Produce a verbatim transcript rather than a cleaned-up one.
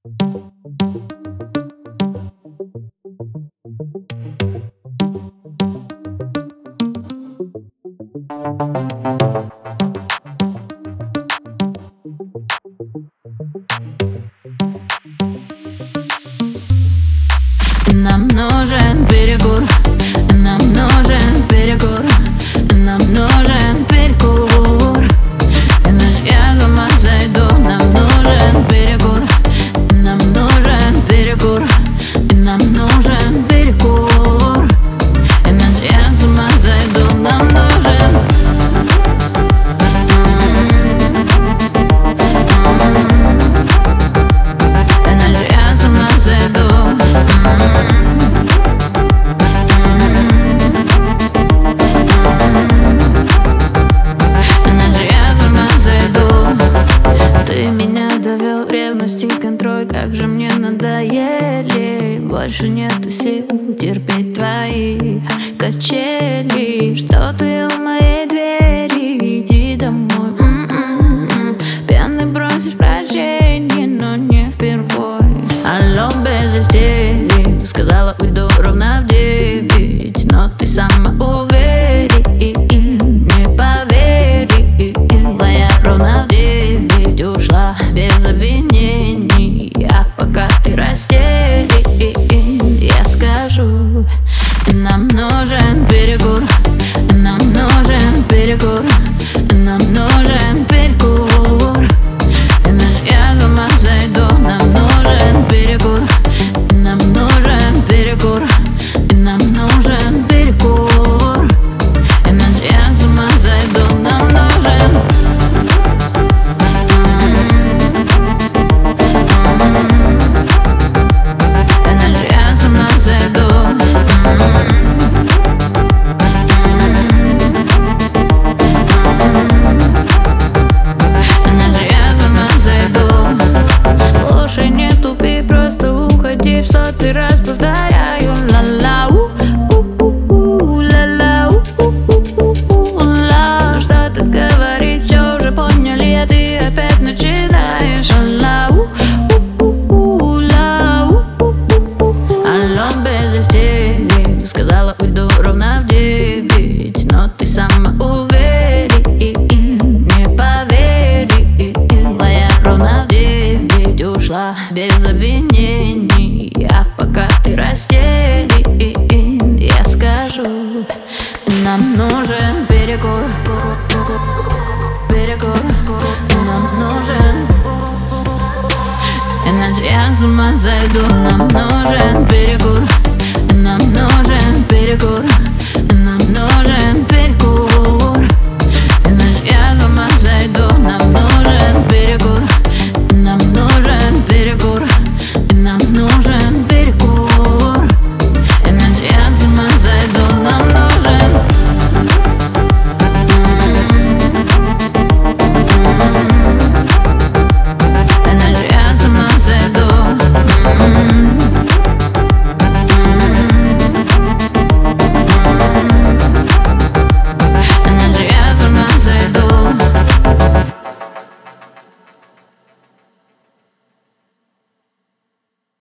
Нам нужен перекур, нам нужен перекур, нам нужен перекур, иначе я с ума сойду. Нам нужен перекур, нам нужен перекур, нам нужен перекур, иначе я с ума сойду. Нам нужен иначе я с ума сойду. Контроль, как же мне надоели. Больше нет сил терпеть твои качели. Что ты у моей двери? Иди домой. М-м-м. Пьяный просишь прощения, но не впервой. Алло, без истерик. Сказала, уйду ровно в девять, но ты сама уверена, не поверила. Я ровно в девять ушла без обвинений. А пока ты растерян, я скажу: нам нужен перекур, нам нужен перекур, нам нужен перекур, иначе я с ума сойду. Нам нужен перекур, нам нужен перекур, нам нужен перекур, иначе я с ума сойду. Нам нужен в сотый раз повторяю: ла-ла, у-у-у, ла-ла, у-у-у, ла. Что-то говорить все уже поняли, а ты опять начинаешь. Ла-ла, у-у-у, ла, у-у-у. Алло, без истерик. Сказала, уйду ровно в девять, но ты сама уверена, не поверила. Я ровно в девять ушла без обвинений. А пока ты растерян, я скажу: нам нужен перекур, перекур, нам нужен, иначе я с ума сойду. Нам нужен перекур, нам нужен перекур.